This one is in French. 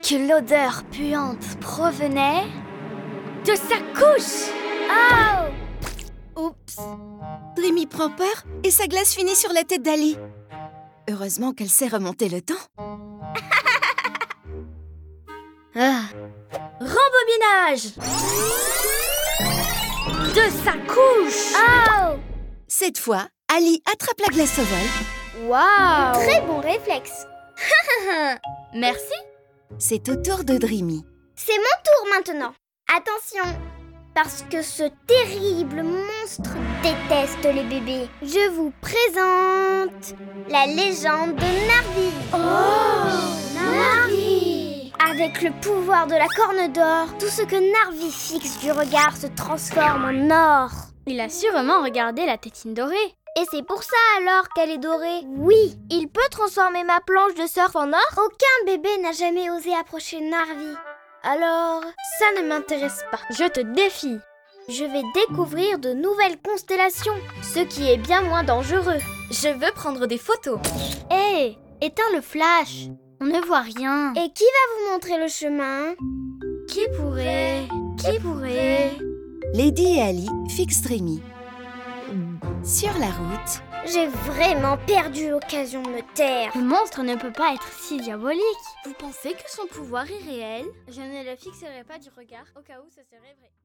que l'odeur puante provenait de sa couche. Oh! Oups! Dreamy prend peur et sa glace finit sur la tête d'Ali. Heureusement qu'elle sait remonter le temps. Rembobinage de sa couche. Oh! Cette fois, Ali attrape la glace au vol. Waouh! Très bon réflexe. Merci. C'est au tour de Dreamy. C'est mon tour maintenant. Attention, parce que ce terrible monstre déteste les bébés. Je vous présente la légende de Narvi. Oh! Narvi! Avec le pouvoir de la corne d'or, tout ce que Narvi fixe du regard se transforme en or. Il a sûrement regardé la tétine dorée. Et c'est pour ça alors qu'elle est dorée. Oui, il peut transformer ma planche de surf en or. Aucun bébé n'a jamais osé approcher Narvi. Alors, ça ne m'intéresse pas. Je te défie. Je vais découvrir de nouvelles constellations, ce qui est bien moins dangereux. Je veux prendre des photos. Hé, éteins le flash. On ne voit rien. Et qui va vous montrer le chemin? Qui pourrait? Lady et Ali fixent Dreamy. Sur la route, J'ai vraiment perdu l'occasion de me taire. Le monstre ne peut pas être si diabolique. Vous pensez que son pouvoir est réel? Je ne le fixerai pas du regard au cas où ce serait vrai.